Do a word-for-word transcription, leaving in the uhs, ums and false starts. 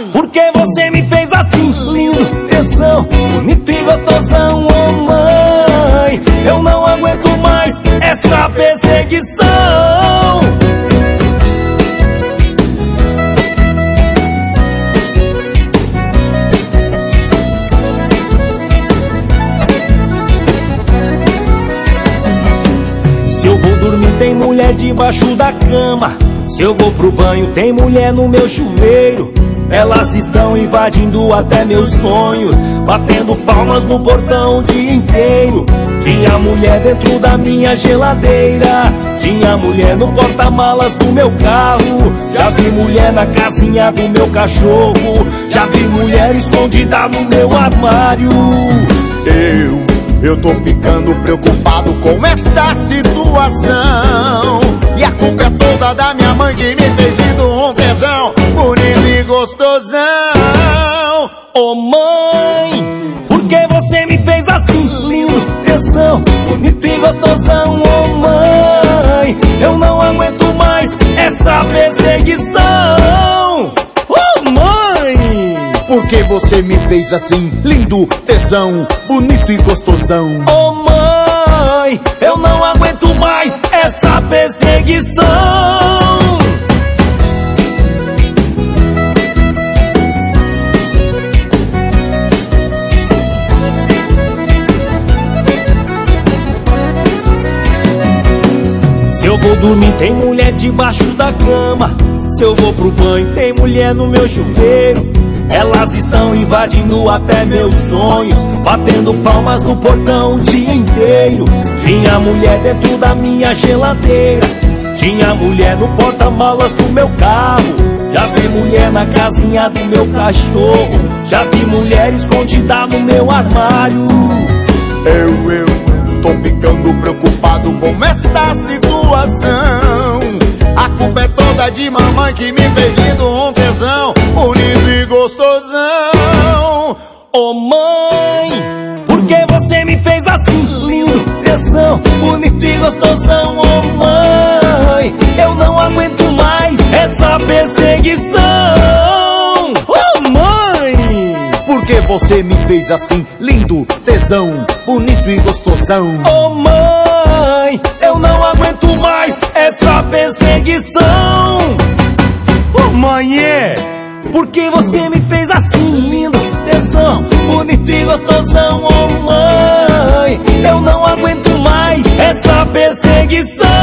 Porque você me fez assim, lindo, tesão, bonito e gostosão, oh mãe. Eu não aguento mais essa perseguição. Se eu vou dormir tem mulher debaixo da cama. Se eu vou pro banho tem mulher no meu chuveiro. Elas estão invadindo até meus sonhos, batendo palmas no portão o dia inteiro. Tinha mulher dentro da minha geladeira, tinha mulher no porta-malas do meu carro. Já vi mulher na casinha do meu cachorro, já vi mulher escondida no meu armário. Eu, eu tô ficando preocupado com esta situação. E a culpa é toda da minha mãe que me fez lindo um tesão, bonito e gostosão. Ô mãe, por que você me fez assim, lindo, tesão, bonito e gostosão, ô mãe. Eu não aguento mais essa perseguição. Ô mãe, por que você me fez assim, lindo, tesão, bonito e gostosão. Ô mãe, eu não aguento mais essa perseguição. Se eu vou dormir tem mulher debaixo da cama. Se eu vou pro banho tem mulher no meu chuveiro. Elas estão invadindo até meus sonhos, batendo palmas no portão o dia inteiro. Tinha mulher dentro da minha geladeira, tinha mulher no porta-malas do meu carro. Já vi mulher na casinha do meu cachorro, já vi mulher escondida no meu armário. Eu, eu tô ficando preocupado com esta situação. A culpa é toda de mamãe que me fez lindo um tesão, bonito e gostosão. Ô mãe, por que você me fez assim, lindo, tesão, bonito e gostosão, ô mãe. Eu não aguento mais essa perseguição. Ô mãe, por que você me fez assim, lindo, tesão, bonito e gostosão. Ô mãe, eu não aguento mais essa perseguição. Ô mãe, é, por que você me fez assim, lindo, tesão, bonito e gostosão, ô mãe. Eu não aguento mais essa perseguição.